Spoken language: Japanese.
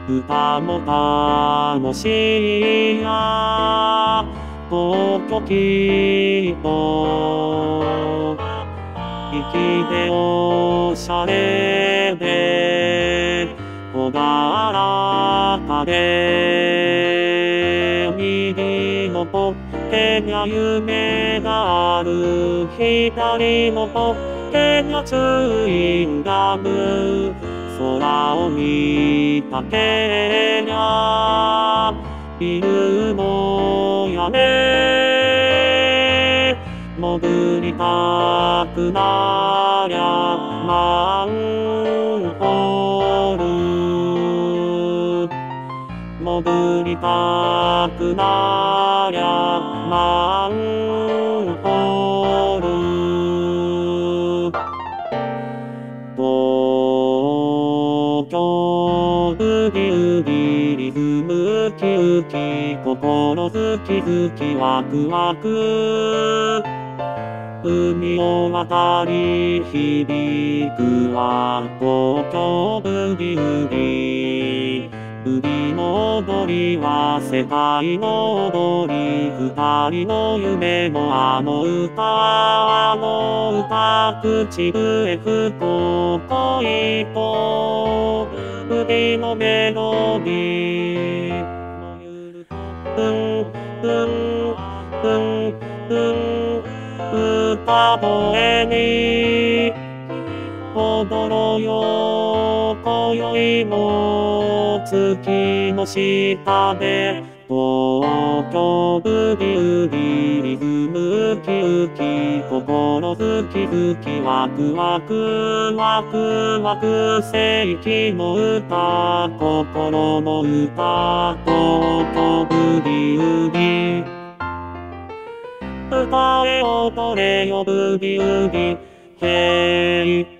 歌も楽しいや東京きっと生きておしゃれでほがらかで右のポッケには夢がある左のポッケにはチューインガム空を見たけりゃビルの屋根潜りたくなりゃマンホール潜りたくなりゃマンホール東京ウキウキリズムウキウキ心好き好きワクワク海を渡り響くは東京ブギウギブギの踊りは世界の踊り二人の夢のあの歌口笛吹こう恋とブギのメロディー歌声に踊ろうよ今宵も月の下で東京ブギウギリズムウキウキ心好き好きワクワクワクワク世紀の歌心の歌東京ブギウギ歌え踊れよブギウギヘイ